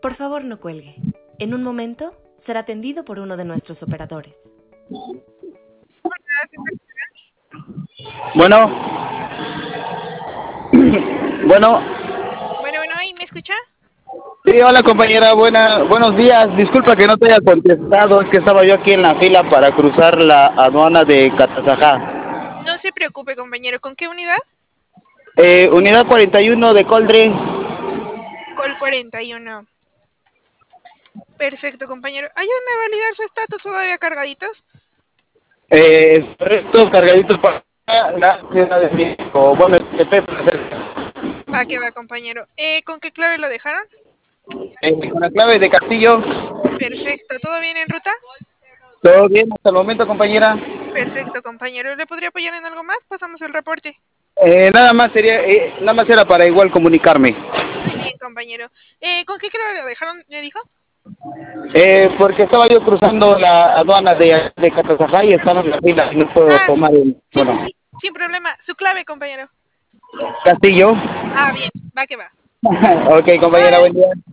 Por favor, no cuelgue. En un momento será atendido por uno de nuestros operadores. Bueno, bueno, Bueno, ¿y me escucha? sí, hola compañera, buenos días. Disculpa que no te haya contestado, es que estaba yo aquí en la fila para cruzar la aduana de Catazajá. No se preocupe, compañero. ¿Con qué unidad? Unidad 41 de Coldre. Col 41. Perfecto, compañero. Ayúdame a validar su estatus todavía cargaditos. Estos cargaditos para la Ciudad de México. Bueno, Va que va, compañero. ¿Con qué clave lo dejaron? con la clave de Castillo. Perfecto. ¿Todo bien en ruta? Todo bien hasta el momento, compañera. Perfecto, compañero. ¿Le podría apoyar en algo más? Pasamos el reporte. Nada más era para igual comunicarme. Muy bien, compañero. ¿Con qué clave lo dejaron? ¿Me dijo? Porque estaba yo cruzando la aduana de Catazajá y estaba en la fila y no puedo Ah, tomar el... sí, sí, Bueno, sí. Sin problema. Su clave, compañero. Castillo. Ah, bien. Va que va. Ok, compañera, buen día.